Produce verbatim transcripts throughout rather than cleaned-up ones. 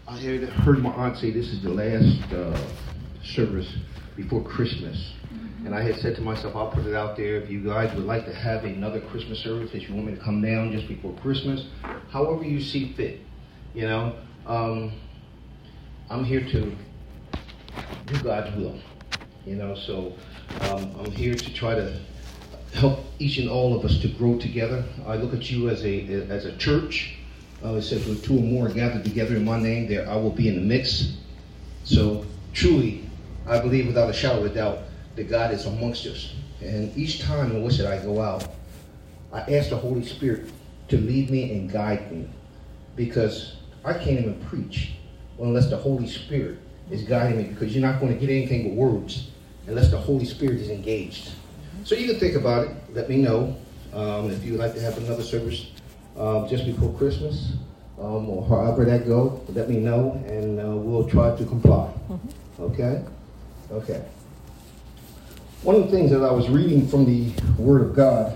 I had heard my aunt say this is the last uh, service before Christmas. And I had said to myself, I'll put it out there. If you guys would like to have another Christmas service, if you want me to come down just before Christmas, however you see fit, you know, um, I'm here to do God's will, you know, so um, I'm here to try to help each and all of us to grow together. I look at you as a as a church. Uh, it says, "With two or more gathered together in my name, there I will be in the mix." So truly, I believe without a shadow of a doubt that God is amongst us. And each time in which that I go out, I ask the Holy Spirit to lead me and guide me, because I can't even preach unless the Holy Spirit is guiding me, because you're not going to get anything but words unless the Holy Spirit is engaged. So you can think about it. Let me know um, if you would like to have another service um, just before Christmas, um, or however that go. Let me know, and uh, we'll try to comply. Okay? Okay. One of the things that I was reading from the Word of God,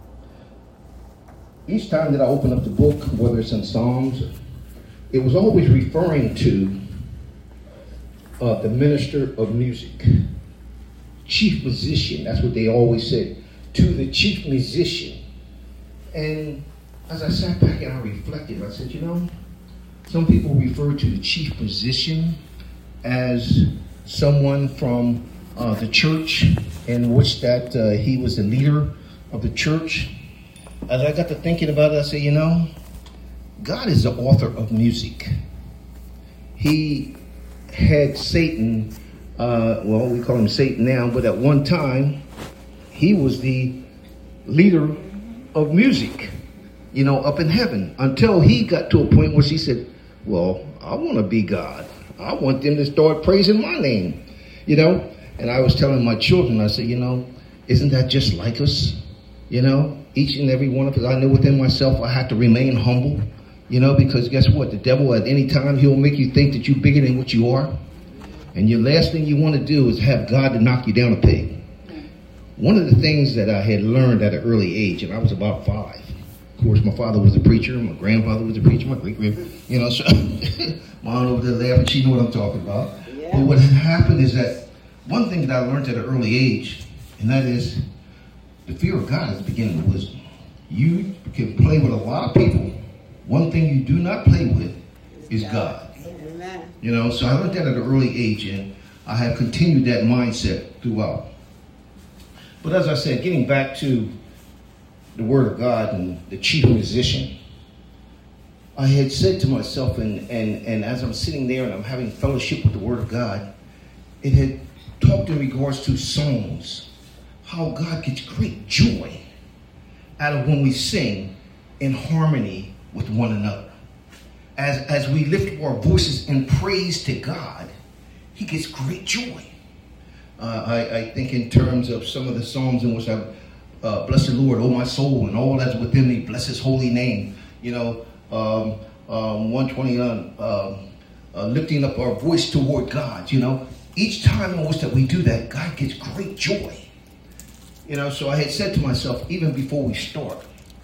each time that I open up the book, whether it's in Psalms, it was always referring to uh, the minister of music, chief musician. That's what they always said, to the chief musician. And as I sat back and I reflected, I said, you know, some people refer to the chief musician as someone from uh, the church, in which that uh, he was the leader of the church. As I got to thinking about it, I said, you know, God is the author of music. He had Satan, uh, well, we call him Satan now, but at one time, he was the leader of music, you know, up in heaven, until he got to a point where he said, well, I want to be God. I want them to start praising my name, you know. And I was telling my children, I said, you know, isn't that just like us? You know, each and every one of us, I know within myself, I have to remain humble, you know, because guess what? The devil at any time, he'll make you think that you're bigger than what you are. And your last thing you want to do is have God to knock you down a peg. One of the things that I had learned at an early age, and I was about five. Of course, my father was a preacher, my grandfather was a preacher, my great-grandfather, you know, so mom over there laughing, she knew what I'm talking about. Yeah. But what had happened is that one thing that I learned at an early age, and that is the fear of God is the beginning of wisdom. You can play with a lot of people. One thing you do not play with is God. Amen. You know, so I learned that at an early age, and I have continued that mindset throughout. But as I said, getting back to the Word of God and the chief musician, I had said to myself, and, and, and as I'm sitting there and I'm having fellowship with the Word of God, it had talked in regards to songs, how God gets great joy out of when we sing in harmony with one another. As, as we lift our voices in praise to God, he gets great joy. Uh, I, I think in terms of some of the psalms in which I uh, bless the Lord, oh my soul, and all that's within me, bless his holy name. You know, um, um, one twenty-one, uh, uh, lifting up our voice toward God, you know. Each time in which that we do that, God gets great joy. You know, so I had said to myself, even before we start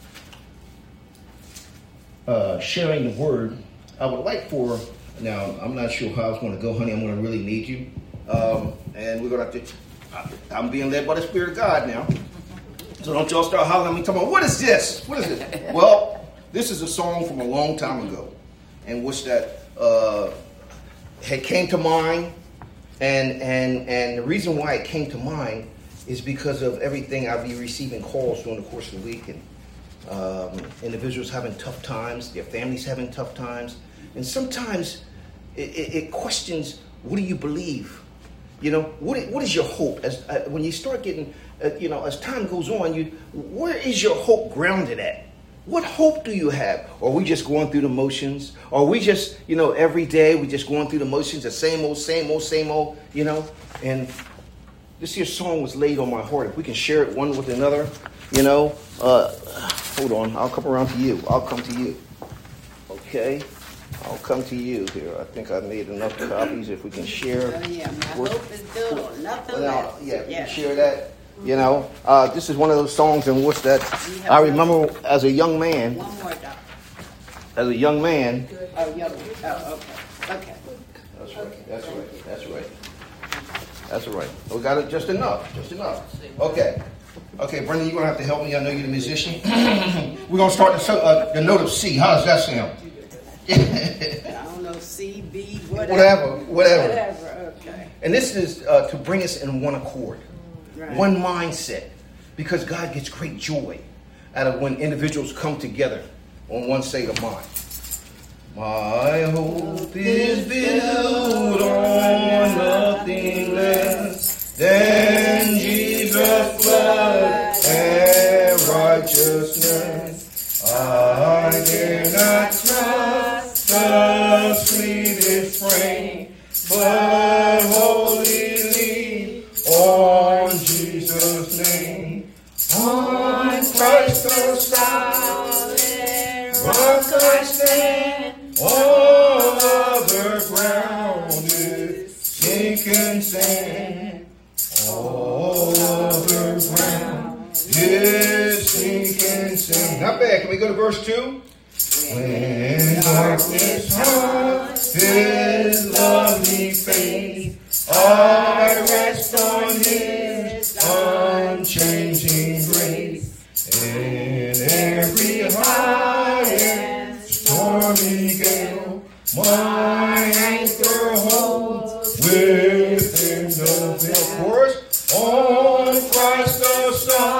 uh, sharing the word, I would like for, now I'm not sure how it's going to go, honey, I'm going to really need you. Um, and we're going to have to, I'm being led by the Spirit of God now. So don't y'all start hollering at me, talking about, what is this? What is this? Well, this is a song from a long time ago, in which that uh, had came to mind. And and and the reason why it came to mind is because of everything I'll be receiving calls during the course of the week, and um, individuals having tough times, their families having tough times, and sometimes it, it, it questions, what do you believe? You know, what what is your hope? As uh, when you start getting, uh, you know, as time goes on, you where is your hope grounded at? What hope do you have? Are we just going through the motions? Are we just, you know, every day we just going through the motions, the same old, same old, same old, you know? And this here song was laid on my heart. If we can share it one with another, you know. Uh, hold on, I'll come around to you. I'll come to you. Okay, I'll come to you here. I think I made enough copies. If we can share. Oh, yeah, my hope is good. Nothing well, less. Yeah, we yeah. can share that. You know, uh, this is one of those songs in which that I remember as a young man. One more, Doc. as a young man. Oh, young. Oh, okay. Okay. That's right. That's right. That's right. That's right. We got it just enough. Just enough. Okay. Okay, Brendan, you're going to have to help me. I know you're the musician. We're going to start the, uh, the note of C. How does that sound? I don't know, C, B, whatever. Whatever. Whatever. Whatever, okay. And this is uh, to bring us in one accord, Right. one mindset, because God gets great joy out of when individuals come together on one state of mind. My hope is built on nothing less than Jesus' blood and righteousness. I dare not trust the sweetest frame, but wholly lean on Jesus' name. On Christ the solid rock I stand. All other ground is sinking sand. All other ground is sinking sand. Not bad. Can we go to verse two? When darkness hides His lovely face, I rest on His unchanging grace. In every high and stormy gale, my anchor holds within the veil. Chorus. On Christ the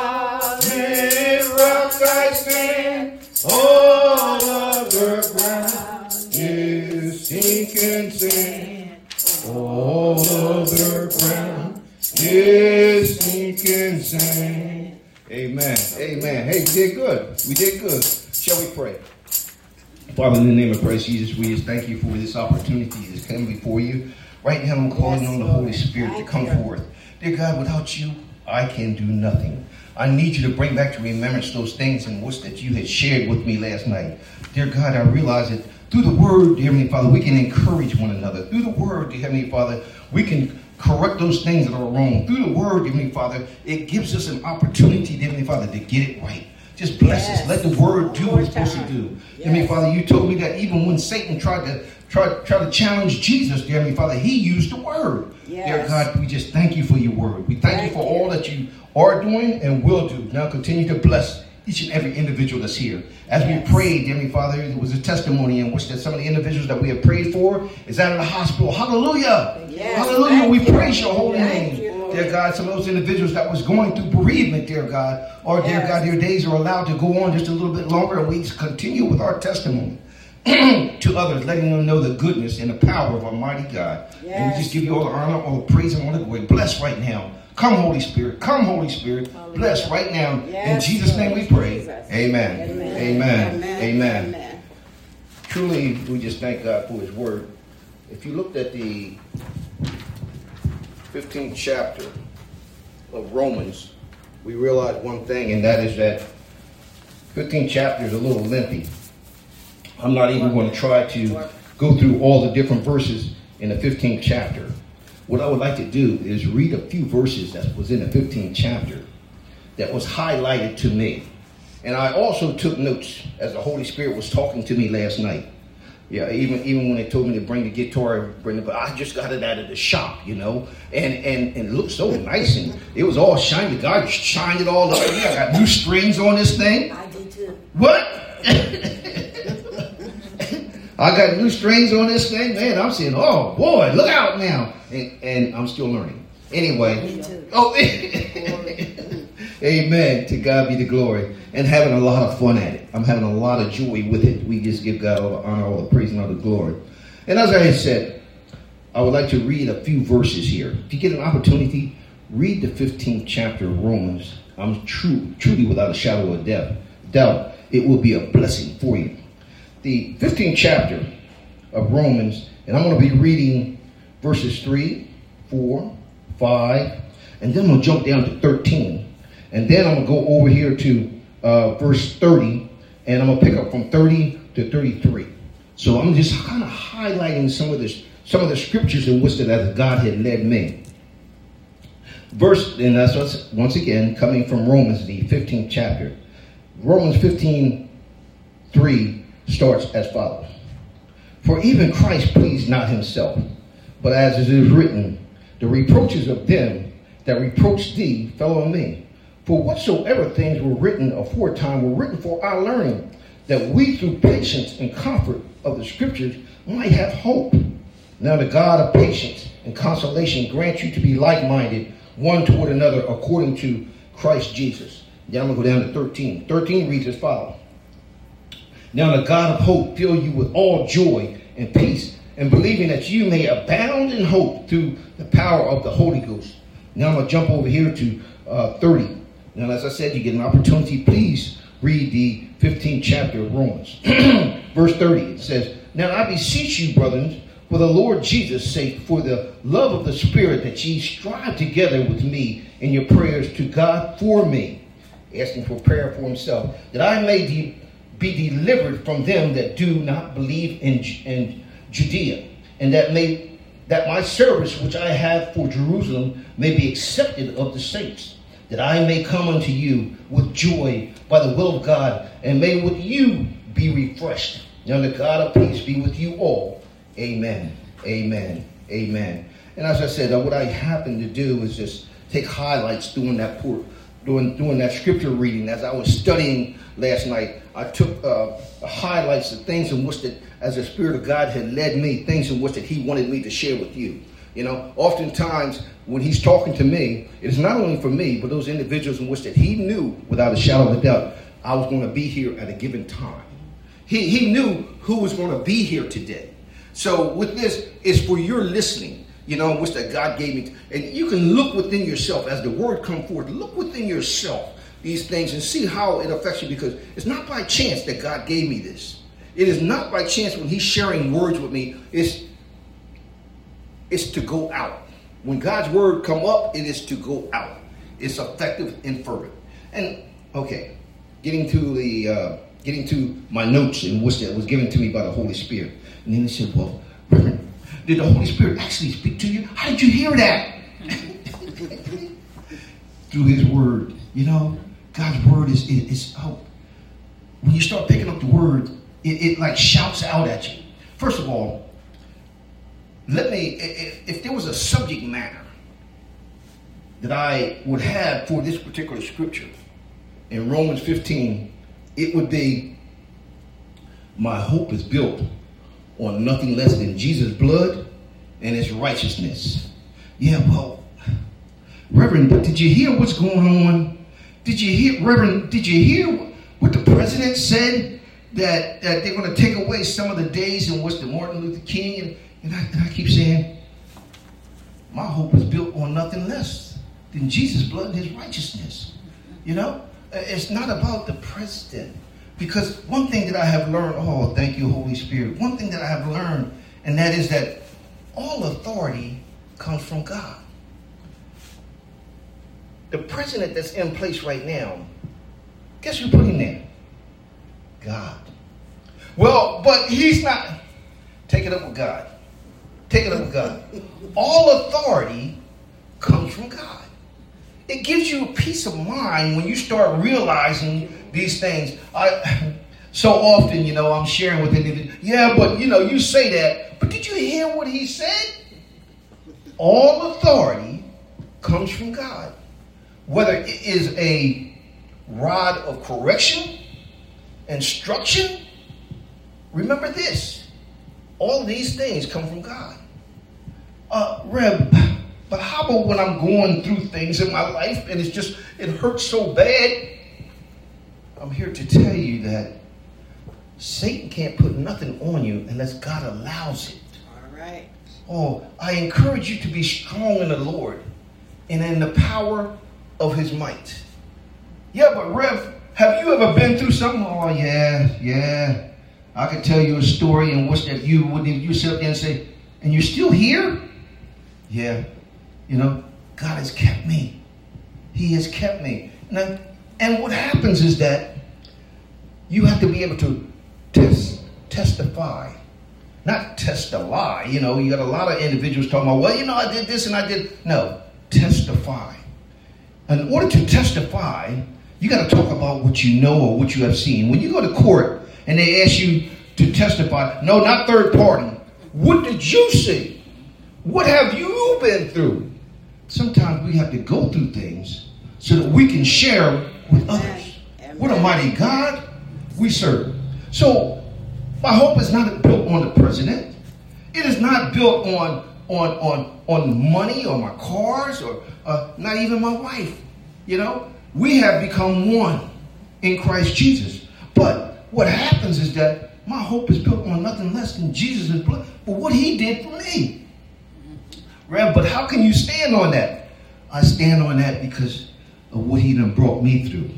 solid rock I stand. All other ground is sinking sand. All other ground is sinking sand. Amen. Amen. Hey, we did good. We did good. Shall we pray? Father, in the name of Christ Jesus, we just thank you for this opportunity to come before you. Right now, I'm calling Yes, on the Lord. Holy Spirit Thank to come you. forth. Dear God, without you, I can do nothing. I need you to bring back to remembrance those things in which that you had shared with me last night. Dear God, I realize that through the word, dear Heavenly Father, we can encourage one another. Through the word, dear Heavenly Father, we can correct those things that are wrong. Through the word, dear Heavenly Father, it gives us an opportunity, dear Heavenly Father, to get it right. Just bless Yes. us. Let the word do what it's One more supposed to time. do. Yes. Heavenly Father, you told me that even when Satan tried to try, try to challenge Jesus, dear Heavenly Father, he used the word. Yes. Dear God, we just thank you for your word. We thank, Thank you for you. all that you are doing and will do. Now continue to bless each and every individual that's here. As Yes. we prayed, dear Heavenly Father, there was a testimony in which that some of the individuals that we have prayed for is out of the hospital. Hallelujah. Yes. Hallelujah. Thank We you. praise your holy Thank name. you, Lord. Dear God, some of those individuals that was going through bereavement, dear God, or dear Yes. God, their days are allowed to go on just a little bit longer, and we continue with our testimony to others, letting them know the goodness and the power of Almighty God. And we Yes. just give you all the honor, all the praise, and all the glory. Bless right now. Come, Holy Spirit. Come, Holy Spirit. Bless right now. Yes, In Jesus' name we pray. Jesus. Amen. Amen. Amen. Amen. Amen. Amen. Truly, we just thank God for his word. If you looked at the fifteenth chapter of Romans, we realize one thing, and that is that fifteenth chapter is a little lengthy. I'm not even going to try to go through all the different verses in the fifteenth chapter. What I would like to do is read a few verses that was in the fifteenth chapter that was highlighted to me. And I also took notes as the Holy Spirit was talking to me last night. Yeah, even even when they told me to bring the guitar, bring the, but I just got it out of the shop, you know, and and and it looked so nice, and it was all shiny. God shined it all over me. I got new strings on this thing. I do too. What? I got new strings on this thing, man. I'm saying, oh boy, look out now, and and I'm still learning. Anyway, Me too. oh, amen. To God be the glory, and having a lot of fun at it. I'm having a lot of joy with it. We just give God all the honor, all the praise, and all the glory. And as I had said, I would like to read a few verses here. If you get an opportunity, read the fifteenth chapter of Romans. I'm true, truly without a shadow of doubt. Doubt it will be a blessing for you. The fifteenth chapter of Romans, and I'm going to be reading verses three, four, five, and then I'm going to jump down to thirteen. And then I'm going to go over here to uh, verse thirty, and I'm going to pick up from thirty to thirty-three. So I'm just kind of highlighting some of the, some of the scriptures in which that as God had led me. Verse, and that's what's, once again coming from Romans, the fifteenth chapter. Romans fifteen, three starts as follows. For even Christ pleased not himself, but as it is written, the reproaches of them that reproached thee fell on me. For whatsoever things were written aforetime were written for our learning, that we through patience and comfort of the scriptures might have hope. Now the God of patience and consolation grant you to be like-minded one toward another according to Christ Jesus. Now I'm going to go down to thirteen. thirteen reads as follows. Now the God of hope fill you with all joy and peace, and believing that you may abound in hope through the power of the Holy Ghost. Now I'm going to jump over here to uh, thirty. Now, as I said, you get an opportunity. Please read the fifteenth chapter of Romans. Verse thirty, it says, Now I beseech you, brethren, for the Lord Jesus' sake, for the love of the Spirit, that ye strive together with me in your prayers to God for me, asking for prayer for himself, that I may de- be delivered from them that do not believe in, in Judea, and that may that my service which I have for Jerusalem may be accepted of the saints, that I may come unto you with joy by the will of God, and may with you be refreshed. Now the God of peace be with you all. Amen. Amen. Amen. And as I said, uh, what I happened to do is just take highlights during that port, during, during that scripture reading. As I was studying last night, I took uh, highlights of things in which that, as the Spirit of God had led me, things in which that he wanted me to share with you. You know, oftentimes when he's talking to me, it is not only for me, but those individuals in which that he knew without a shadow of a doubt I was going to be here at a given time. He, he knew who was going to be here today. So with this, it's for your listening, you know, which that God gave me. And you can look within yourself as the word come forth. Look within yourself, these things, and see how it affects you, because it's not by chance that God gave me this. It is not by chance when he's sharing words with me. It's, it's to go out. When God's word come up, it is to go out. It's effective and fervent. And, okay, getting to the... Uh, getting to my notes in which that was given to me by the Holy Spirit. And then he said, well, Reverend, did the Holy Spirit actually speak to you? How did you hear that? Through his word. You know, God's word is, is, is oh, when you start picking up the word, it, it like shouts out at you. First of all, let me, if, if there was a subject matter that I would have for this particular scripture in Romans fifteen, it would be, my hope is built on nothing less than Jesus' blood and his righteousness. Yeah, well, Reverend, but did you hear what's going on? Did you hear, Reverend, did you hear what the president said? That, that they're going to take away some of the days in which the Martin Luther King, and, and, I, and I keep saying, my hope is built on nothing less than Jesus' blood and his righteousness. You know? It's not about the president. Because one thing that I have learned, oh, thank you, Holy Spirit. One thing that I have learned, and that is that all authority comes from God. The president that's in place right now, guess who put him there? God. Well, but he's not. Take it up with God. Take it up with God. All authority comes from God. It gives you a peace of mind when you start realizing these things. I, so often, you know, I'm sharing with individuals, yeah, but, you know, you say that, but did you hear what he said? All authority comes from God. Whether it is a rod of correction, instruction, remember this. All these things come from God. Uh, Reb, but how about when I'm going through things in my life and it's just, it hurts so bad? I'm here to tell you that Satan can't put nothing on you unless God allows it. All right. Oh, I encourage you to be strong in the Lord and in the power of his might. Yeah, but Rev, have you ever been through something? Oh, yeah, yeah. I could tell you a story in which that you wouldn't even, you sit up there and say, and you're still here? Yeah. You know, God has kept me. He has kept me. And, I, and what happens is that you have to be able to test, testify. Not test a lie. You know, you got a lot of individuals talking about, well, you know, I did this and I did. No, testify. In order to testify, you got to talk about what you know or what you have seen. When you go to court and they ask you to testify. No, not third party. What did you see? What have you been through? Sometimes we have to go through things so that we can share with others. What a mighty God we serve. So my hope is not built on the president. It is not built on on on on money or my cars or uh, not even my wife. You know, we have become one in Christ Jesus. But what happens is that my hope is built on nothing less than Jesus' blood for what he did for me. Right? But how can you stand on that? I stand on that because of what he done brought me through.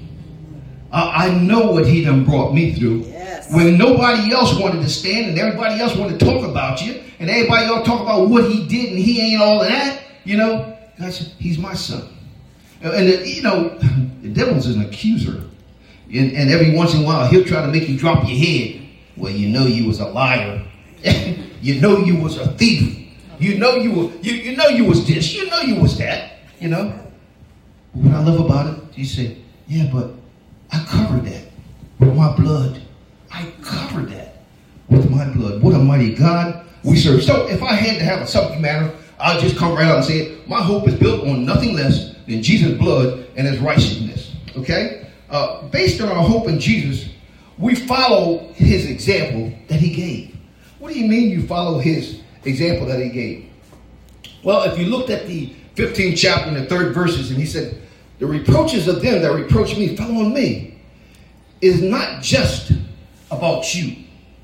I, I know what he done brought me through. Yes. When nobody else wanted to stand and everybody else wanted to talk about you and everybody else talk about what he did and he ain't all of that, you know, God said, he's my son. And, the, you know, the devil's an accuser. And, and every once in a while, he'll try to make you drop your head. Well, you know you was a liar. You know you was a thief. You know you were, you, you know you was this. You know you was that. You know. What I love about it, he said, yeah, but I covered that with my blood. I covered that with my blood. What a mighty God we serve. So if I had to have a subject matter, I'll just come right out and say it. My hope is built on nothing less than Jesus' blood and his righteousness. Okay? Uh, based on our hope in Jesus, we follow his example that he gave. What do you mean you follow his example that he gave? Well, if you looked at the fifteenth chapter and the third verses, and he said, the reproaches of them that reproach me fell on me. Is not just about you.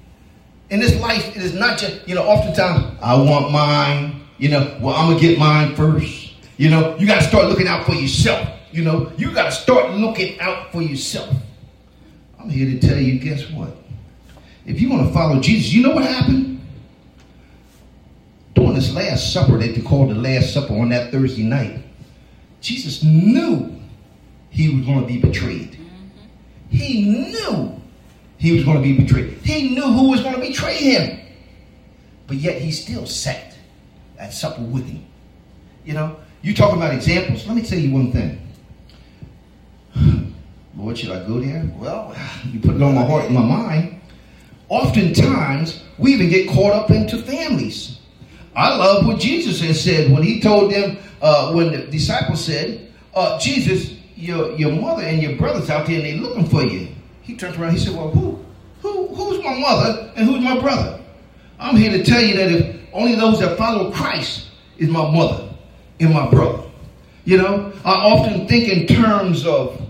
In this life, it is not just, you know, oftentimes, I want mine, you know, well, I'm going to get mine first. You know, you got to start looking out for yourself. You know, you got to start looking out for yourself. I'm here to tell you, guess what? If you want to follow Jesus, you know what happened? During this Last Supper that they called the Last Supper on that Thursday night, Jesus knew he was going to be betrayed. He knew he was going to be betrayed. He knew who was going to betray him. But yet he still sat at supper with him. You know, you talk about examples. Let me tell you one thing. Lord, should I go there? Well, you put it on my heart and my mind. Oftentimes, we even get caught up into families. I love what Jesus has said when he told them, uh, when the disciples said, uh, Jesus, your, your mother and your brothers out there, and they're looking for you. He turns around, he said, well, who, who, who's my mother and who's my brother? I'm here to tell you that if only those that follow Christ is my mother and my brother. You know, I often think in terms of,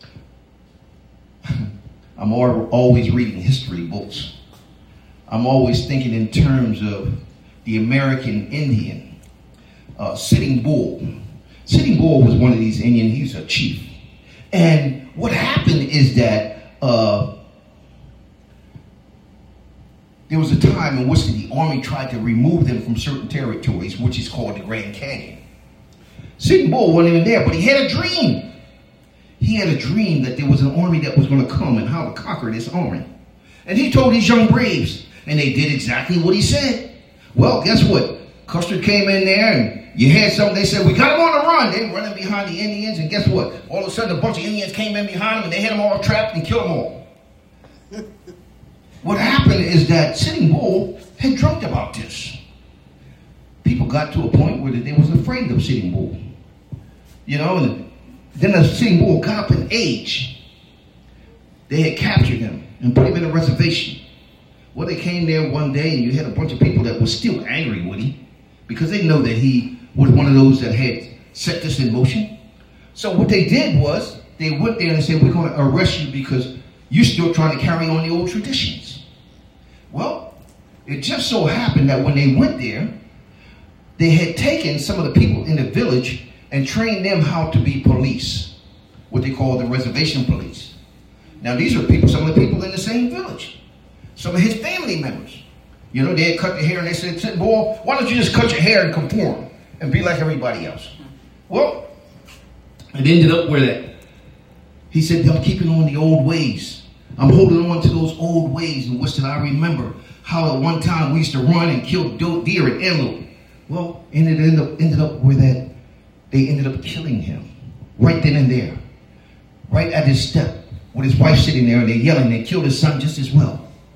I'm always reading history books. I'm always thinking in terms of the American Indian, uh, Sitting Bull. Sitting Bull was one of these Indians. He's a chief. And what happened is that uh, there was a time in which the army tried to remove them from certain territories, which is called the Grand Canyon. Sitting Bull wasn't even there, but he had a dream. He had a dream that there was an army that was going to come and how to conquer this army. And he told these young braves, and they did exactly what he said. Well, guess what? Custer came in there, and you had something. They said, we got them on the run. They were running behind the Indians, and guess what? All of a sudden, a bunch of Indians came in behind them, and they had them all trapped and killed them all. What happened is that Sitting Bull had dreamt about this. People got to a point where they was afraid of Sitting Bull. You know, and then the Sitting Bull got up in age. They had captured him and put him in a reservation. Well, they came there one day, and you had a bunch of people that were still angry with him because they know that he was one of those that had set this in motion. So what they did was they went there and they said, we're going to arrest you because you're still trying to carry on the old traditions. Well, it just so happened that when they went there, they had taken some of the people in the village and trained them how to be police, what they call the reservation police. Now, these are people, some of the people in the same village, some of his family members. You know, they had cut their hair and they said, boy, why don't you just cut your hair and conform and be like everybody else? Well, it ended up where that. He said, I'm keeping on the old ways. I'm holding on to those old ways in which that I remember how at one time we used to run and kill deer and antelope. Well, and it ended up, ended up where that they ended up killing him right then and there, right at his step with his wife sitting there, and they're yelling. They killed his son just as well.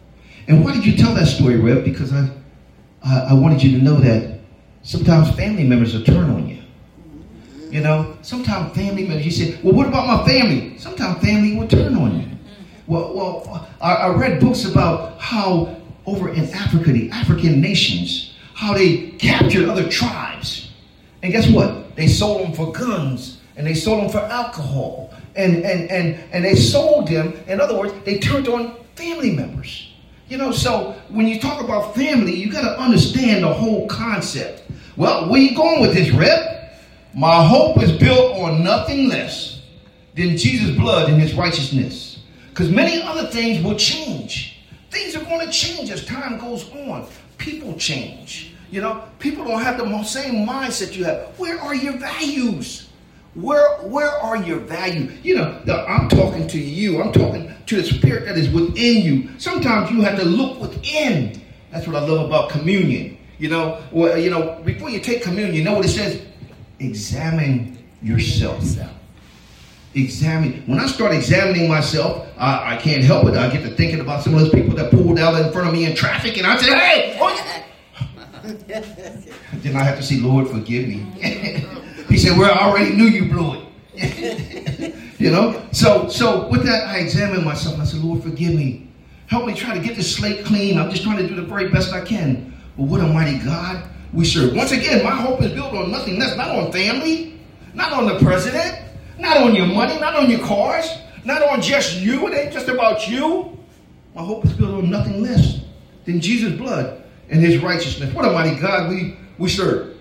And why did you tell that story, Rev? Because I, I, I wanted you to know that sometimes family members will turn on you. You know, sometimes family members, you say, well, what about my family? Sometimes family will turn on you. Well, well, I, I read books about how over in Africa, the African nations, how they captured other tribes. And guess what? They sold them for guns, and they sold them for alcohol, and, and, and, and they sold them. In other words, they turned on family members. You know, so when you talk about family, you got to understand the whole concept. Well, where you going with this, Rep? My hope is built on nothing less than Jesus' blood and his righteousness. Because many other things will change. Things are going to change as time goes on. People change. You know, people don't have the same mindset you have. Where are your values? Where, where are your values? You know, I'm talking to you. I'm talking to the spirit that is within you. Sometimes you have to look within. That's what I love about communion. You know, well, you know, before you take communion, you know what it says? Examine yourself. Examine. When I start examining myself, I, I can't help it. I get to thinking about some of those people that pulled out in front of me in traffic, and I say, hey, oh, yeah. Then I have to say, Lord, forgive me. He said, well, I already knew you blew it. You know? So, so with that, I examine myself, and I said, Lord, forgive me. Help me try to get this slate clean. I'm just trying to do the very best I can. But what a mighty God we serve. Once again, my hope is built on nothing less, not on family, not on the president, not on your money, not on your cars, not on just you. It ain't just about you. My hope is built on nothing less than Jesus' blood and his righteousness. What a mighty God we, we serve.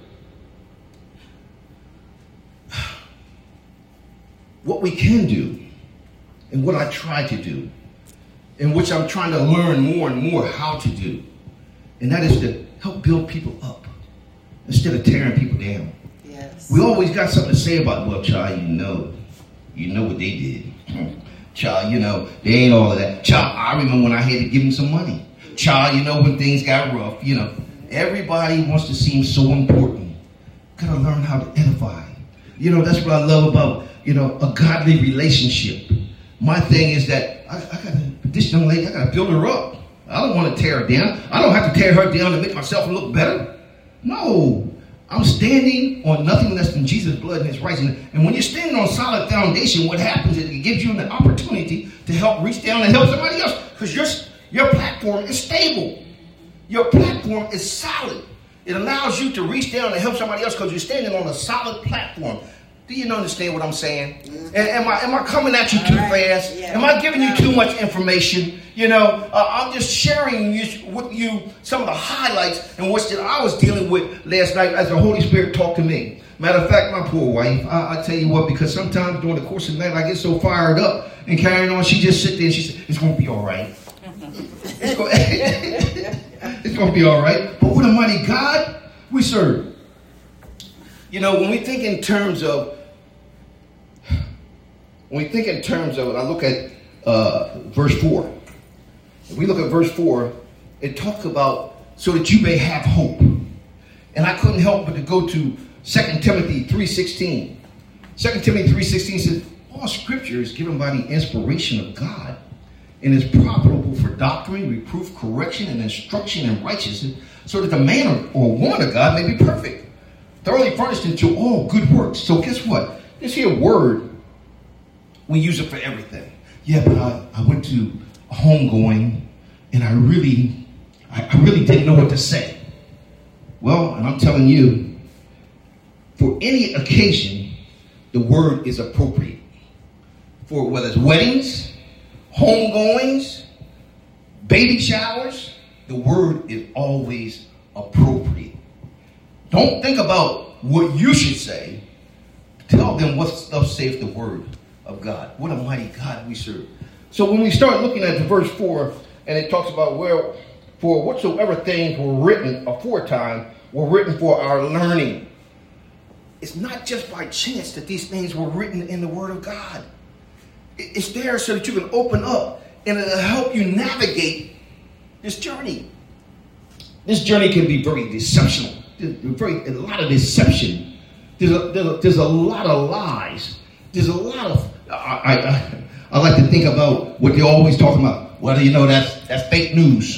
What we can do, and what I try to do, and which I'm trying to learn more and more how to do, and that is to help build people up instead of tearing people down. Yes. We always got something to say about, well, child, you know, you know what they did. Child, you know, they ain't all of that. Child, I remember when I had to give them some money. Child, you know, when things got rough, you know, everybody wants to seem so important. Gotta learn how to edify. You know, that's what I love about, you know, a godly relationship. My thing is that I, I gotta, this young lady, I gotta build her up. I don't want to tear her down. I don't have to tear her down to make myself look better. No. I'm standing on nothing less than Jesus' blood and his righteousness. And when you're standing on solid foundation, what happens is it gives you an opportunity to help reach down and help somebody else. Because your, your platform is stable. Your platform is solid. It allows you to reach down and help somebody else because you're standing on a solid platform. Do you understand what I'm saying? Mm-hmm. Am I am I coming at you too right. fast? Yeah. Am I giving you too much information? You know, uh, I'm just sharing you, with you some of the highlights in which that I was dealing with last night as the Holy Spirit talked to me. Matter of fact, my poor wife, I, I tell you what, because sometimes during the course of the night I get so fired up and carrying on, she just sit there and she said, it's going to be all right. It's going it's going to be all right. But what a mighty God we serve. You know, when we think in terms of, when we think in terms of, and I look at uh, verse four. If we look at verse four, it talks about so that you may have hope. And I couldn't help but to go to Second Timothy three sixteen. Second Timothy three sixteen says, all scripture is given by the inspiration of God and is profitable for doctrine, reproof, correction, and instruction in righteousness, so that the man or woman of God may be perfect, thoroughly furnished into all good works. So guess what? This here word, we use it for everything. Yeah, but I, I went to a homegoing and I really, I, I really didn't know what to say. Well, and I'm telling you, for any occasion, the word is appropriate. For whether it's weddings, homegoings, baby showers, the word is always appropriate. Don't think about what you should say. Tell them what thus saith the word of God. What a mighty God we serve. So when we start looking at the verse four, and it talks about where, for whatsoever things were written aforetime were written for our learning. It's not just by chance that these things were written in the word of God. It's there so that you can open up and it'll help you navigate this journey. This journey can be very deceptional. There's very, a lot of deception. There's a, there's a, there's a lot of lies. There's a lot of, I, I, I like to think about what they're always talking about. Well, you know, that's, that's fake news.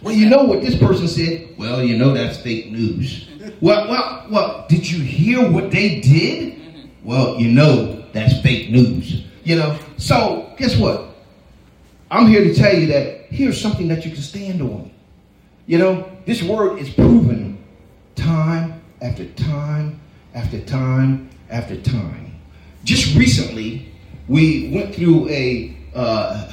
Well, you know what this person said? Well, you know that's fake news. Well, well, well, did you hear what they did? Well, you know that's fake news. You know, so guess what? I'm here to tell you that here's something that you can stand on. You know, this word is proven time after time after time after time. Just recently, we went through a uh,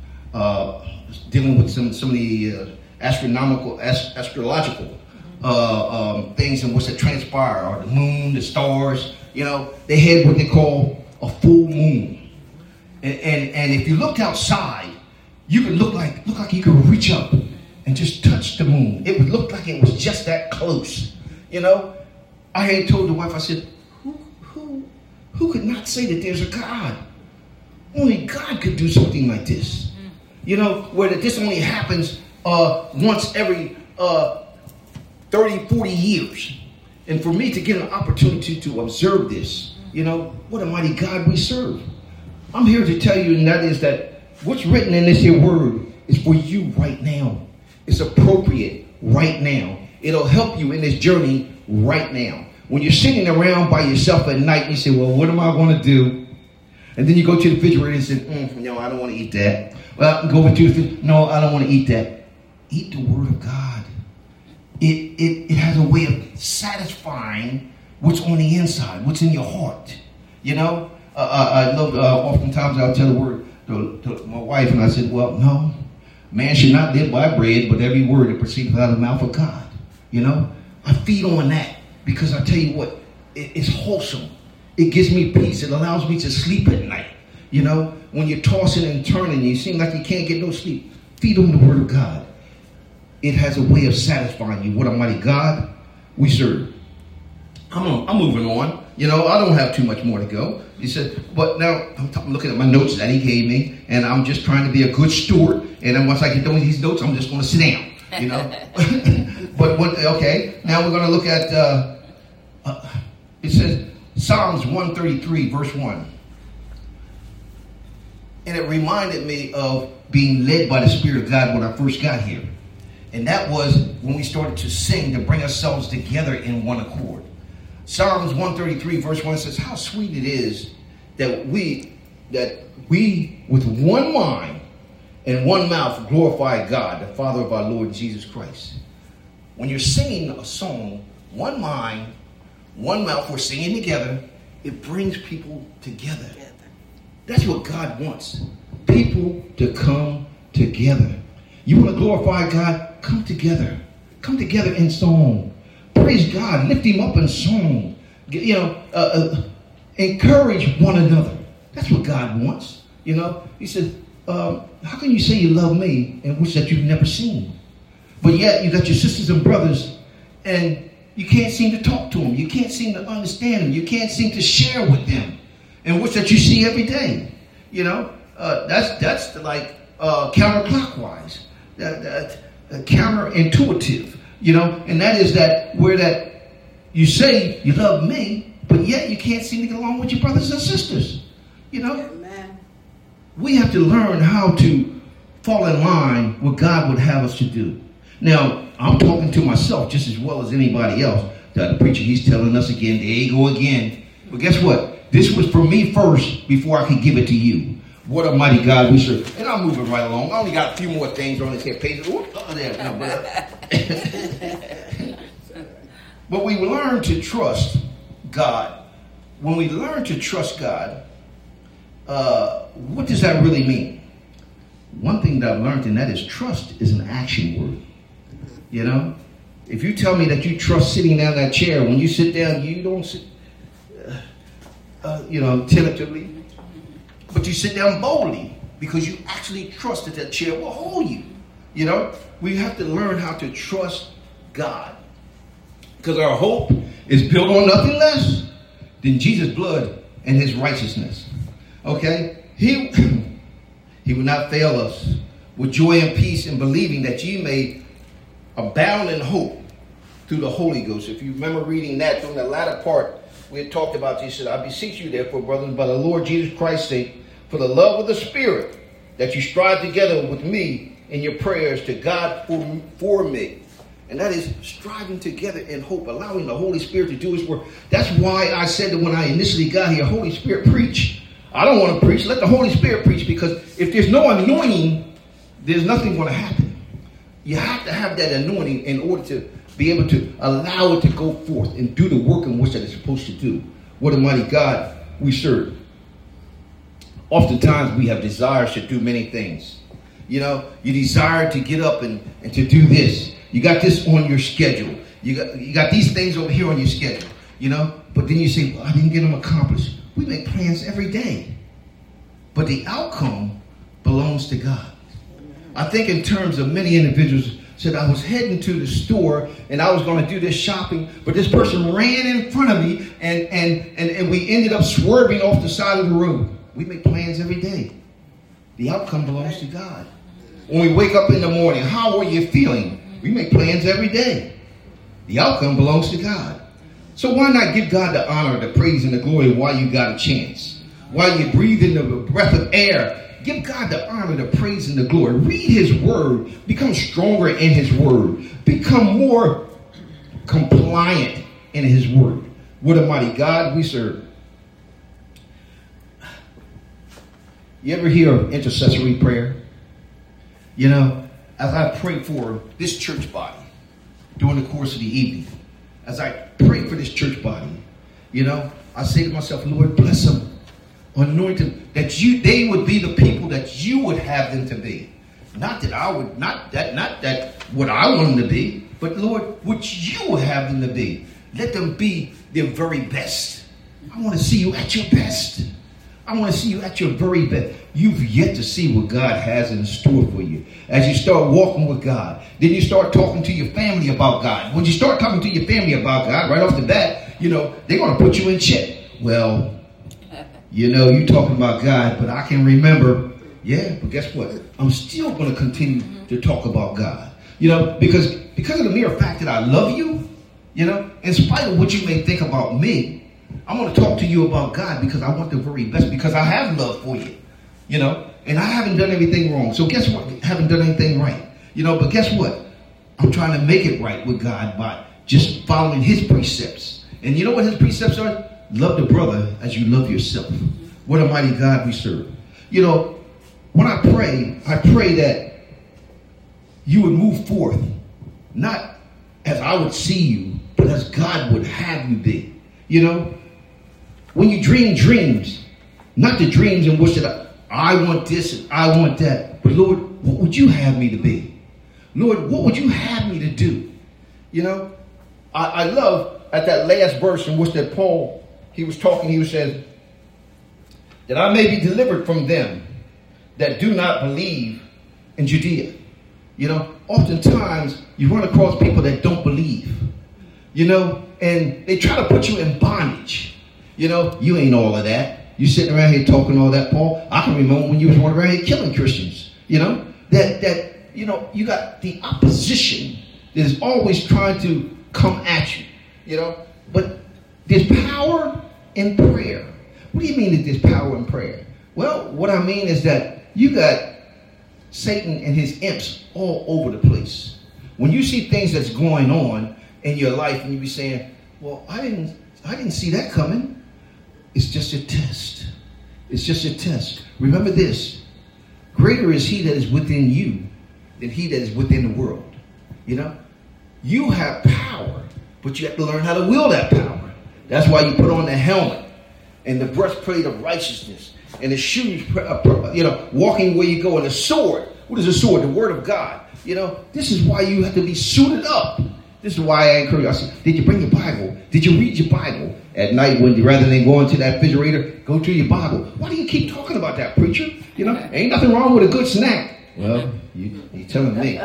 uh, dealing with some some of the uh, astronomical, ast- astrological uh, um, things and what's that transpire, or the moon, the stars. You know, they had what they call a full moon, and and, and if you looked outside, you could look like look like you could reach up and just touch the moon. It would look like it was just that close. You know, I had told the wife, I said, who who who could not say that there's a God? Only God could do something like this. You know, where that this only happens uh, once every uh, thirty, forty years. And for me to get an opportunity to observe this, you know, what a mighty God we serve. I'm here to tell you, and that is that what's written in this here word is for you right now. It's appropriate right now. It'll help you in this journey right now. When you're sitting around by yourself at night and you say, well, what am I going to do? And then you go to the refrigerator and say, mm, no, I don't want to eat that. Well, go over to the refrigerator. No, I don't want to eat that. Eat the word of God. It, it, it has a way of satisfying what's on the inside, what's in your heart. You know, uh, uh, I love, uh, oftentimes I'll tell the word to, to my wife, and I said, well, no, man should not live by bread, but every word that proceeds out of the mouth of God. You know, I feed on that because I tell you what, it, it's wholesome. It gives me peace. It allows me to sleep at night. You know, when you're tossing and turning, you seem like you can't get no sleep. Feed on the word of God. It has a way of satisfying you. What a mighty God we serve. I'm, on, I'm moving on. You know, I don't have too much more to go. He said, but now I'm, t- I'm looking at my notes that he gave me, and I'm just trying to be a good steward. And then once I get done with these notes, I'm just going to sit down. You know, but what? Okay, now we're going to look at. Uh, uh, it says Psalms one thirty-three, verse one, and it reminded me of being led by the Spirit of God when I first got here. And that was when we started to sing to bring ourselves together in one accord. Psalms one thirty-three verse one says, how sweet it is that we, that we with one mind and one mouth glorify God, the Father of our Lord Jesus Christ. When you're singing a song, one mind, one mouth, we're singing together, it brings people together. That's what God wants. People to come together. You want to glorify God? Come together. Come together in song. Praise God. Lift him up in song. You know, uh, uh, encourage one another. That's what God wants. You know, he says, um, how can you say you love me and wish that you've never seen? But yet you got your sisters and brothers and you can't seem to talk to them. You can't seem to understand them. You can't seem to share with them and wish that you see every day. You know, uh, that's that's like uh, counterclockwise. That, that uh, counterintuitive, you know, and that is that where that you say you love me, but yet you can't seem to get along with your brothers and sisters, you know. Amen. We have to learn how to fall in line what God would have us to do. Now, I'm talking to myself just as well as anybody else. The preacher, he's telling us again, there you go again. But guess what? This was for me first before I could give it to you. What a mighty God we serve. And I'm moving right along. I only got a few more things on this here page. Oh, there. No, but, but we learn to trust God. When we learn to trust God, uh, what does that really mean? One thing that I've learned, and that is trust is an action word. You know? If you tell me that you trust sitting down that chair, when you sit down, you don't sit, uh, uh, you know, tentatively. But you sit down boldly because you actually trust that that chair will hold you. You know, we have to learn how to trust God because our hope is built on nothing less than Jesus' blood and his righteousness. Okay? He, he will not fail us with joy and peace in believing that ye may abound in hope through the Holy Ghost. If you remember reading that during the latter part, we had talked about, he said, I beseech you therefore, brethren, by the Lord Jesus Christ's sake, for the love of the Spirit, that you strive together with me in your prayers to God for, for me. And that is striving together in hope, allowing the Holy Spirit to do his work. That's why I said that when I initially got here, Holy Spirit, preach. I don't want to preach. Let the Holy Spirit preach, because if there's no anointing, there's nothing going to happen. You have to have that anointing in order to be able to allow it to go forth and do the work in which that it's supposed to do. What a mighty God we serve. Oftentimes we have desires to do many things. You know, you desire to get up and, and to do this. You got this on your schedule. You got you got these things over here on your schedule. You know, but then you say, well, I didn't get them accomplished. We make plans every day. But the outcome belongs to God. I think in terms of many individuals said, I was heading to the store and I was going to do this shopping, but this person ran in front of me and, and, and, and we ended up swerving off the side of the road. We make plans every day. The outcome belongs to God. When we wake up in the morning, how are you feeling? We make plans every day. The outcome belongs to God. So why not give God the honor, the praise, and the glory while you got a chance? While you're breathing the breath of air, give God the honor, the praise, and the glory. Read his word. Become stronger in his word. Become more compliant in his word. What a mighty God we serve. You ever hear of intercessory prayer? You know, as I pray for this church body during the course of the evening, as I pray for this church body, you know, I say to myself, Lord, bless them, anoint them, that you, they would be the people that you would have them to be. Not that I would, not that, not that what I want them to be, but Lord, what you would have them to be. Let them be their very best. I want to see you at your best. I want to see you at your very best. You've yet to see what God has in store for you. As you start walking with God, then you start talking to your family about God. When you start talking to your family about God, right off the bat, you know, they're going to put you in check. Well, you know, you talking about God, but I can remember, yeah, but guess what? I'm still going to continue to talk about God. You know, because, because of the mere fact that I love you, you know, in spite of what you may think about me, I'm going to talk to you about God because I want the very best, because I have love for you, you know, and I haven't done anything wrong. So guess what? I haven't done anything right, you know, but guess what? I'm trying to make it right with God by just following his precepts. And you know what his precepts are? Love the brother as you love yourself. What a mighty God we serve. You know, when I pray, I pray that you would move forth, not as I would see you, but as God would have you be. You know, when you dream dreams, not the dreams in which that I, I want this and I want that, but Lord, what would you have me to be? Lord, what would you have me to do? You know, I, I love at that last verse in which that Paul, he was talking, he was saying, that I may be delivered from them that do not believe in Judea. You know, oftentimes you run across people that don't believe, you know, and they try to put you in bondage. You know, you ain't all of that. You sitting around here talking all that, Paul. I can remember when you was running around here killing Christians. You know, that, that, you know, you got the opposition that is always trying to come at you, you know. But there's power in prayer. What do you mean that there's power in prayer? Well, what I mean is that you got Satan and his imps all over the place. When you see things that's going on in your life and you be saying, well, I didn't, I didn't see that coming. It's just a test. It's just a test. Remember this. Greater is he that is within you than he that is within the world. You know, you have power, but you have to learn how to wield that power. That's why you put on the helmet and the breastplate of righteousness and the shoes, you know, walking where you go, and the sword. What is a sword? The word of God. You know, this is why you have to be suited up. This is why I encourage you. I say, did you bring your Bible? Did you read your Bible at night when you, rather than going to that refrigerator, go to your Bible? Why do you keep talking about that, preacher? You know, ain't nothing wrong with a good snack. Well, you, you're telling me.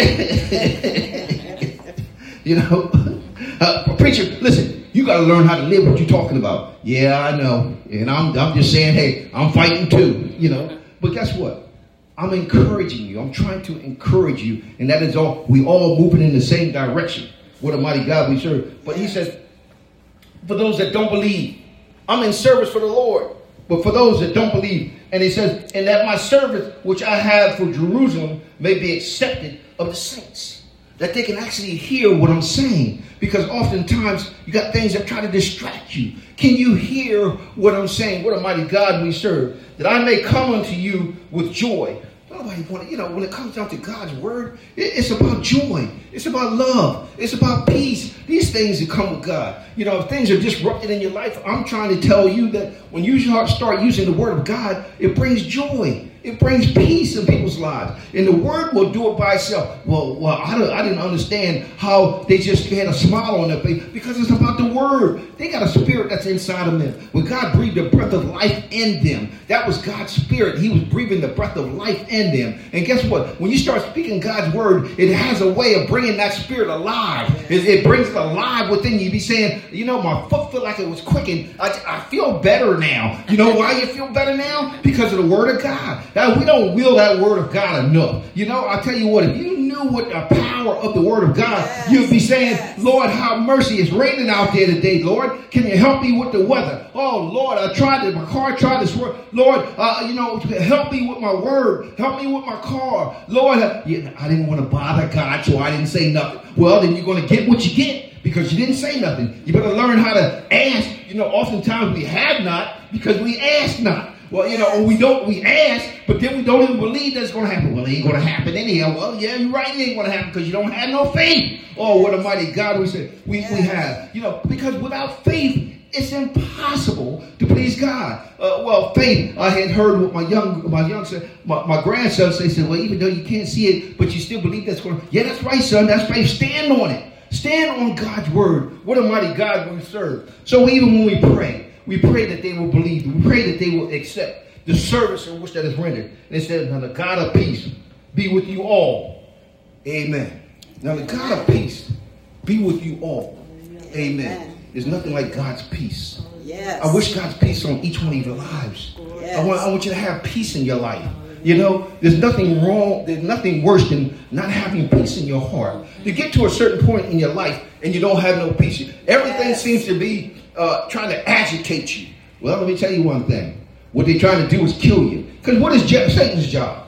You know, uh, preacher, listen, you got to learn how to live what you're talking about. Yeah, I know. And I'm, I'm just saying, hey, I'm fighting too, you know. But guess what? I'm encouraging you. I'm trying to encourage you. And that is all. We all moving in the same direction. What a mighty God we serve. But he says, for those that don't believe, I'm in service for the Lord. But for those that don't believe And he says, and that my service which I have for Jerusalem may be accepted of the saints. That they can actually hear what I'm saying. Because oftentimes you got things that try to distract you. Can you hear what I'm saying? What a mighty God we serve. That I may come unto you with joy. Nobody want to, you know, when it comes down to God's word, it, it's about joy. It's about love. It's about peace. These things that come with God. You know, if things are disrupted in your life, I'm trying to tell you that when you start using the word of God, it brings joy. It brings peace in people's lives. And the word will do it by itself. Well, well, I, don't, I didn't understand how they just had a smile on their face. Because it's about the word. They got a spirit that's inside of them. When God breathed the breath of life in them, that was God's spirit. He was breathing the breath of life in them. And guess what? When you start speaking God's word, it has a way of bringing that spirit alive. It, it brings it alive within you. You be saying, you know, my foot feel like it was quickened. I, I feel better now. You know why you feel better now? Because of the word of God. Now, we don't wield that word of God enough. You know, I'll tell you what, if you knew what the power of the word of God, yes, you'd be saying, yes, Lord, have mercy. It's raining out there today, Lord. Can you help me with the weather? Oh, Lord, I tried to, my car tried to swerve. Lord, uh, you know, help me with my word. Help me with my car. Lord, uh, yeah, I didn't want to bother God, so I didn't say nothing. Well, then you're going to get what you get because you didn't say nothing. You better learn how to ask. You know, oftentimes we have not because we ask not. Well, you know, we don't, we ask, but then we don't even believe that's going to happen. Well, it ain't going to happen anyhow. Well, yeah, you're right. It ain't going to happen because you don't have no faith. Oh, what a mighty God we say we, we have. You know, because without faith, it's impossible to please God. Uh, well, faith, I had heard what my young, my young son, my, my grandson say, said, well, even though you can't see it, but you still believe that's going to, yeah, that's right, son. That's faith. Stand on it. Stand on God's word. What a mighty God we serve. So even when we pray, we pray that they will believe. We pray that they will accept the service in which that is rendered. And it says, now the God of peace be with you all. Amen. Now the God of peace be with you all. Amen. There's nothing like God's peace. Yes. I wish God's peace on each one of your lives. Yes. I want, I want you to have peace in your life. You know, there's nothing wrong. There's nothing worse than not having peace in your heart. You get to a certain point in your life and you don't have no peace. Everything yes. seems to be Uh, trying to agitate you. Well, let me tell you one thing. What they're trying to do is kill you. Because what is Je- Satan's job?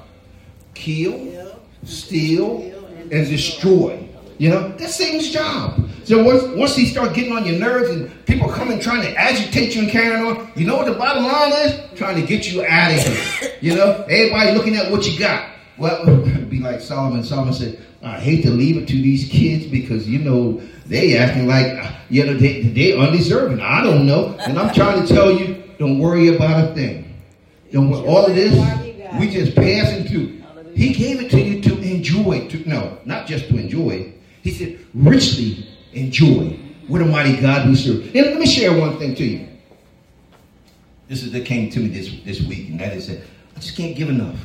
Kill, yep. steal, steal, and, and destroy. You know, that's Satan's job. So once, once he starts getting on your nerves and people coming trying to agitate you and carrying on, you know what the bottom line is? Trying to get you out of here. You know, everybody looking at what you got. Well, it'd be like Solomon. Solomon said, I hate to leave it to these kids because, you know, they acting like, you know, they, they undeserving. I don't know. And I'm trying to tell you, don't worry about a thing. Don't worry. All of this, we just passing through. He gave it to you to enjoy. To, no, not just to enjoy. He said, richly enjoy. What a mighty God we serve. And let me share one thing to you. This is that came to me this, this week, and that is that I just can't give enough.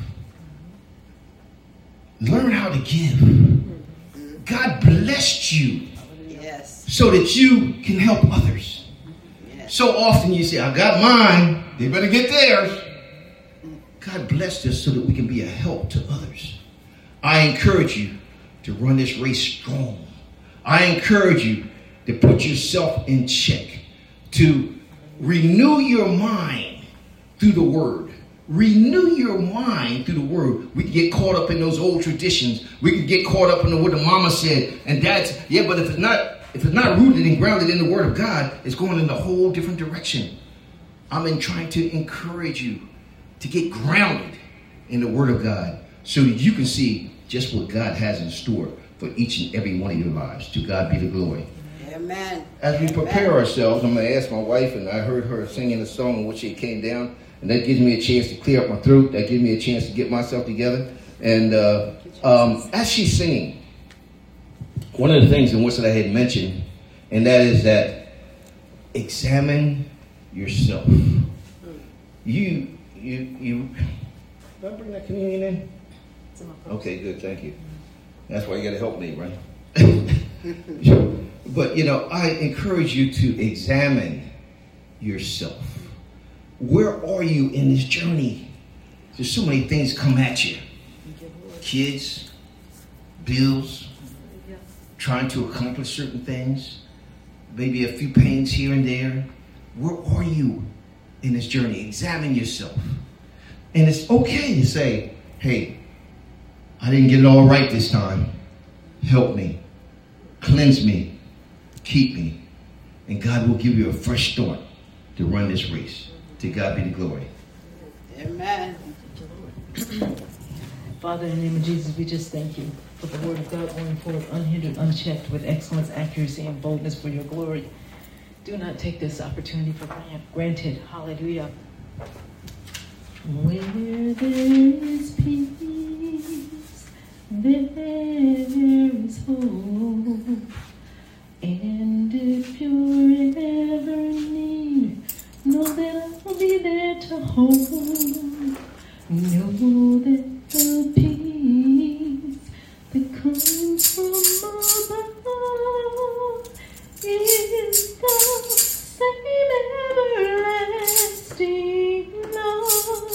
Learn how to give. God blessed you yes. so that you can help others. Yes. So often you say, I got mine. They better get theirs. God blessed us so that we can be a help to others. I encourage you to run this race strong. I encourage you to put yourself in check, to renew your mind through the word. Renew your mind through the word. We can get caught up in those old traditions. We can get caught up in what the mama said and dad's. Yeah, but if it's not if it's not rooted and grounded in the word of God, it's going in a whole different direction. I'm in trying to encourage you to get grounded in the word of God so that you can see just what God has in store for each and every one of your lives. To God be the glory. Amen. As we prepare Amen. ourselves, I'm going to ask my wife, and I heard her singing a song in which she came down. And that gives me a chance to clear up my throat. That gives me a chance to get myself together. And uh, um, as she's singing, one of the things in which that I had mentioned, and that is that examine yourself. You, you, you. Did I bring that communion in? Okay, good. Thank you. That's why you got to help me, right? But, you know, I encourage you to examine yourself. Where are you in this journey? There's so many things come at you. Kids, bills, trying to accomplish certain things, maybe a few pains here and there. Where are you in this journey? Examine yourself. And it's okay to say, hey, I didn't get it all right this time. Help me. Cleanse me. Keep me. And God will give you a fresh start to run this race. To God be the glory. Amen. Father, in the name of Jesus, we just thank you for the word of God going forth unhindered, unchecked, with excellence, accuracy, and boldness for your glory. Do not take this opportunity for granted. Hallelujah. Where there is peace, there is hope. And if you're ever in need, know that I'll be there to hold. Know that the peace that comes from above is the same everlasting love.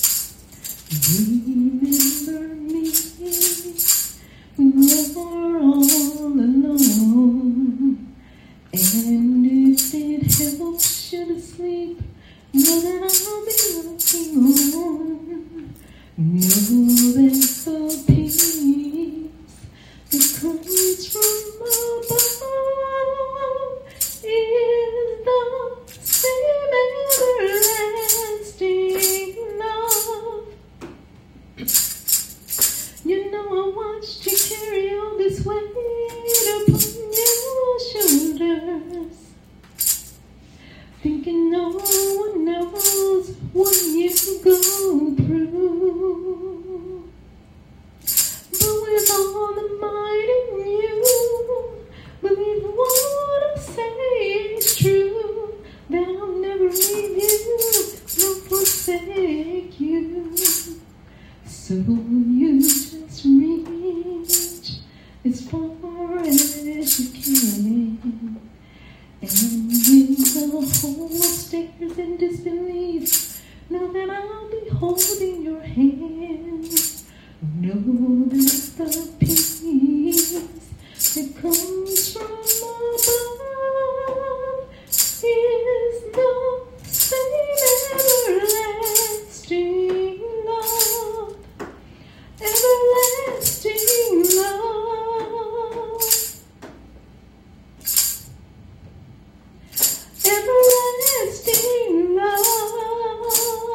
Remember me when you're all alone, and if it helps you to sleep, know that I'll be looking on. Know that the peace that comes from above is the same everlasting love. You know I watched you carry all this weight upon your shoulders, thinking no one knows what you go through. But with all the might in you, believe what I'm saying is true, that I'll never leave you, nor forsake you. So you just reach as far as you can, and when the whole world stares in disbelief, know that I'll be holding your hand. Know that the peace that comes from above is the same everlasting love. Everlasting love. Everlasting love.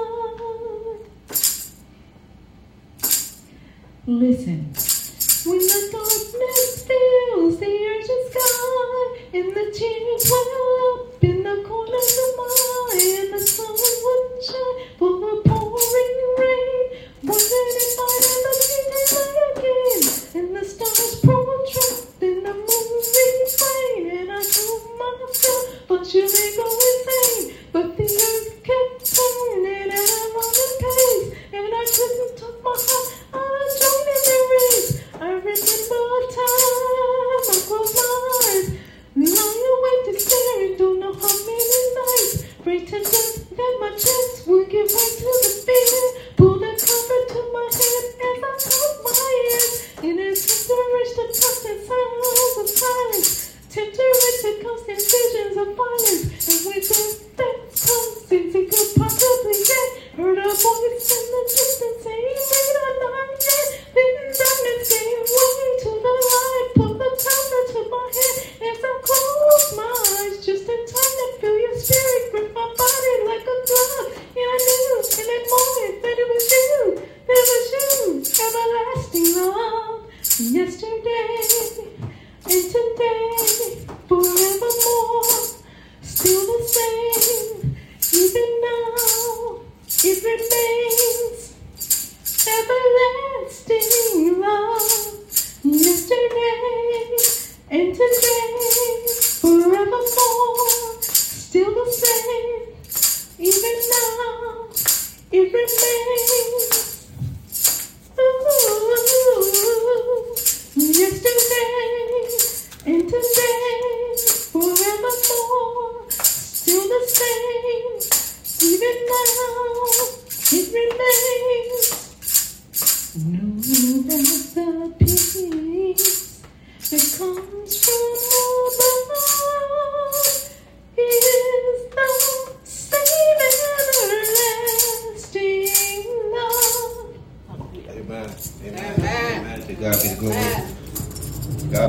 Listen, when the darkness fills the earth and sky, and the tears well up in the corners of my eye, and the sun wouldn't shine for the pouring rain, wasn't it might ever be daylight again, and the stars protract, and the moon refrain, and I told myself, but you may go insane, but the earth kept turning at a running pace, and I couldn't tuck my heart out of joint in the race. I remember a time I closed my eyes, lying awake and staring, don't know how many nights, pray to death that my chest would give way to the fear, pulled a cover to my head as I closed my ears, in an attempt to reach the constant sounds of silence, attempt to reach the constant visions of violence, and with this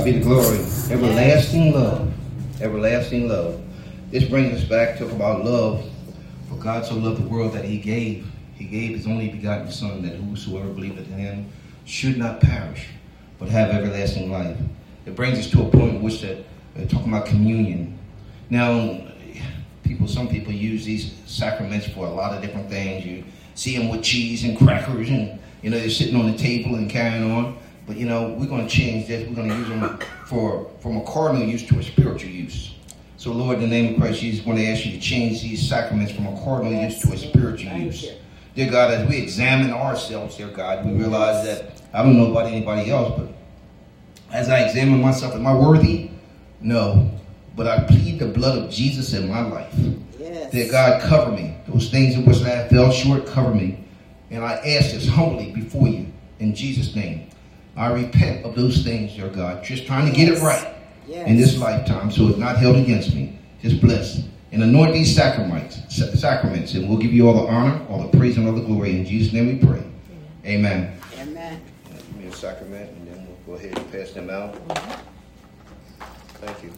be the glory. Everlasting love. Everlasting love. This brings us back to talk about love. For God so loved the world that he gave. He gave his only begotten Son, that whosoever believeth in him should not perish, but have everlasting life. It brings us to a point in which that we're talking about communion. Now, people, some people use these sacraments for a lot of different things. You see them with cheese and crackers, and you know they're sitting on the table and carrying on. But you know we're going to change this. We're going to use them for from a cardinal use to a spiritual use. So, Lord, in the name of Christ Jesus, I want to ask you to change these sacraments from a cardinal use to a spiritual use. Dear God, as we examine ourselves, dear God, we realize that I don't know about anybody else, but as I examine myself, am I worthy? No. But I plead the blood of Jesus in my life. Yes. Dear God, cover me. Those things in which I fell short, cover me. And I ask this humbly before you in Jesus' name. I repent of those things, dear God, just trying to get it right. Yes. In this lifetime, so it's not held against me. Just bless and anoint these sacraments, sacraments, and we'll give you all the honor, all the praise, and all the glory. In Jesus' name we pray. Amen. Amen. Give me a sacrament, and then we'll go ahead and pass them out. Mm-hmm. Thank you.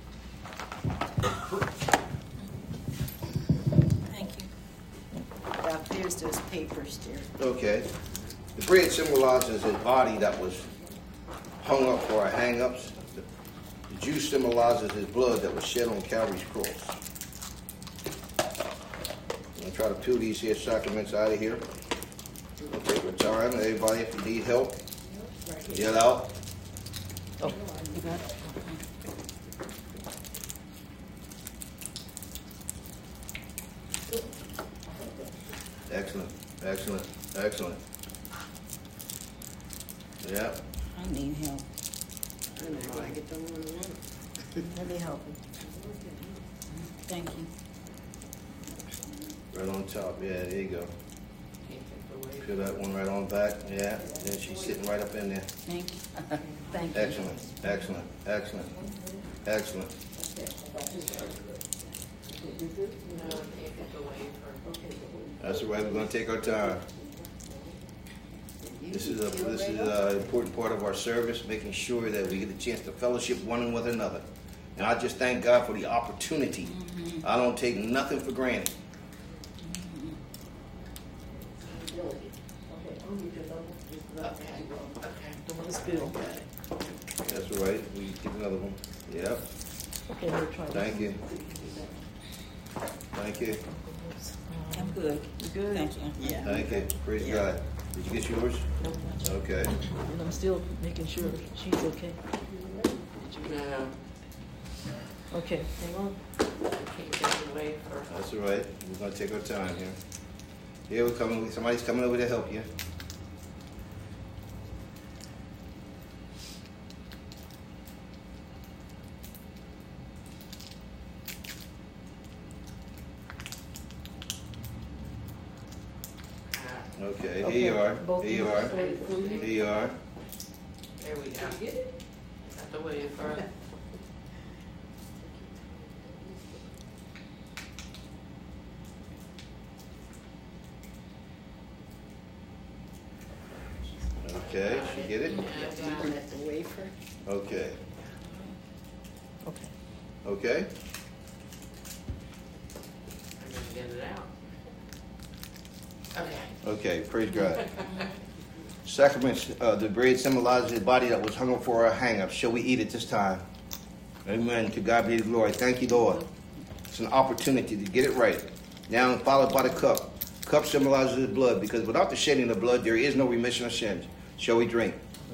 Thank you. Now, here's those papers, dear. Okay. The bread symbolizes his body that was hung up for our hang-ups. The juice symbolizes his blood that was shed on Calvary's cross. I'm going to try to peel these here sacraments out of here. We'll take our time. Everybody, if you need help, get out. Oh, you got it? Excellent, excellent, excellent. Yeah. I need help. I don't know how I get them on the one. Let me help you. Thank you. Right on top. Yeah, there you go. Peel that one right on back. Yeah. Then she's sitting right up in there. Thank you. Thank you. Excellent, excellent, excellent, excellent. That's right. We're going to take our time. This is a this is an important part of our service, making sure that we get a chance to fellowship one with another. And I just thank God for the opportunity. Mm-hmm. I don't take nothing for granted. That's right. We get another one. Yep. Okay, we'll try. Thank you. Thank you. I'm good. You good? Thank you. Yeah. Thank you. Praise yeah. God. Did you get yours? No. Okay. And I'm still making sure she's okay. No. Okay, hang on. That's all right. We're going to take our time here. Here we're coming. Somebody's coming over to help you. Okay, Okay, here you are. both Here you of are. us wait for you. Here you are. There we go. Get it? Have to wait for it. Okay, she get it? Down at the wafer. Okay. Okay. Okay? I'm gonna get it out. Okay. Okay, praise God. Sacraments, uh, the bread symbolizes his body that was hung up for our hang-up. Shall we eat it this time? Amen. To God be the glory. Thank you, Lord. It's an opportunity to get it right. Now followed by the cup. Cup symbolizes his blood, because without the shedding of blood, there is no remission of sins. Shall we drink?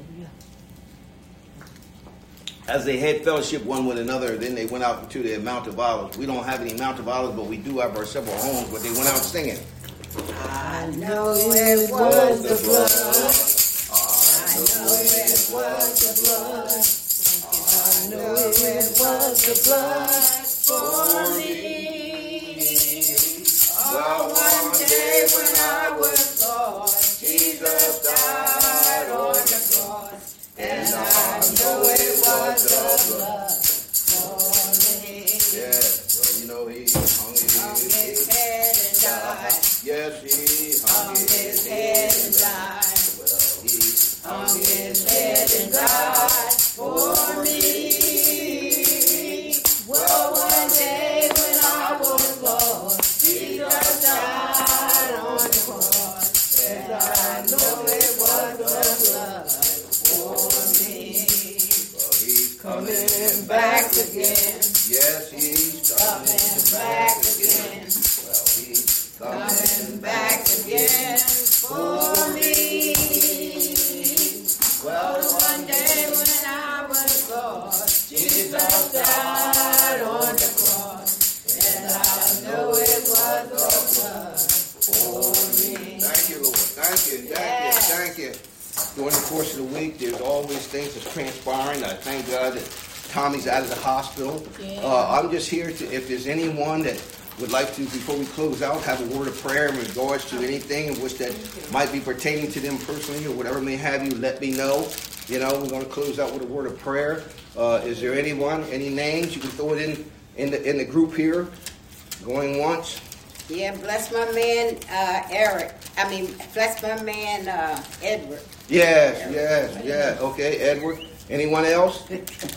As they had fellowship one with another, then they went out into the Mount of Olives. We don't have any Mount of Olives, but we do have our several homes, but they went out singing. I know it was the blood. I know it was the blood. I know it was the blood for me. Oh, one day when I was lost, Jesus died on the cross, and I know it was the blood for me. Yeah, well, you know, he hung his, hung his head and died. Yes, he hung, hung his, his head and died. Well, he hung his head and died for Yes, he's coming back again. Well, he's Coming back again for me. Well, one day when I was lost, Jesus died on the cross, and I know it was the blood for me. Thank you, Lord. Thank you. Thank Yes. you. Thank you. During the course of the week, there's always things that's transpiring. I thank God that Tommy's out of the hospital. Yeah. Uh, I'm just here to, if there's anyone that would like to, before we close out, have a word of prayer in regards to anything in which that might be pertaining to them personally or whatever may have you, let me know. You know, we're going to close out with a word of prayer. Uh, is there anyone, any names? You can throw it in, in the in the group here. Going once. Yeah, bless my man uh, Eric. I mean, bless my man uh, Edward. Yes, yes, yes. Okay, Edward. Anyone else?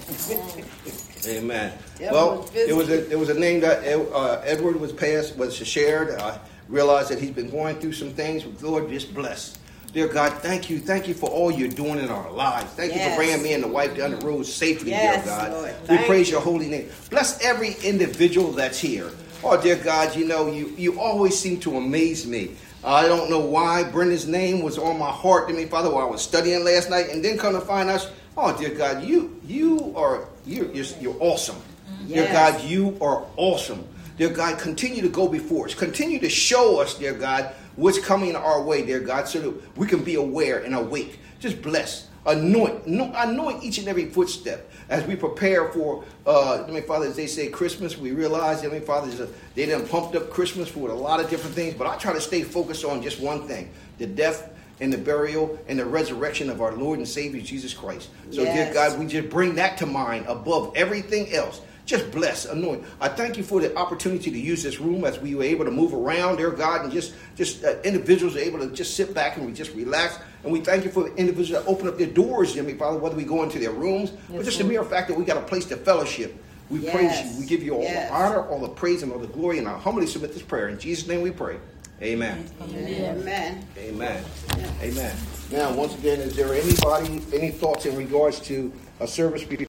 Amen. Yep, Well, was there was a there was a name that uh, Edward was passed was shared. I realized that he's been going through some things. Lord, just bless. Dear God, thank you. Thank you for all you're doing in our lives. Thank you Yes. for bringing me and the wife down the road safely, Yes, dear God. Lord. We Thank praise you. your holy name. Bless every individual that's here. Oh, dear God, you know, you, you always seem to amaze me. I don't know why Brenda's name was on my heart to me, Father, while I was studying last night, and then come to find out, oh, dear God, you you are you're, you're, you're awesome. Dear Yes. God, you are awesome. Dear God, continue to go before us. Continue to show us, dear God, what's coming our way, dear God, so that we can be aware and awake. Just bless, anoint, no- anoint each and every footstep as we prepare for, uh, I mean, Father, as they say Christmas, we realize, I mean, Father, there's a- they done pumped up Christmas for a lot of different things, but I try to stay focused on just one thing, the death and the burial and the resurrection of our Lord and Savior, Jesus Christ. So, dear Yes. God, we just bring that to mind above everything else. Just bless, anoint. I thank you for the opportunity to use this room as we were able to move around, dear God, and just, just uh, individuals are able to just sit back and we just relax. And we thank you for the individuals that open up their doors, dear me, Father, whether we go into their rooms, but Yes, just the Lord. mere fact that we got a place to fellowship. We Yes. praise you. We give you all Yes. the honor, all the praise, and all the glory. And I humbly submit this prayer. In Jesus' name we pray. Amen. Amen. Amen. Amen. Now, once again, is there anybody, any thoughts in regards to a service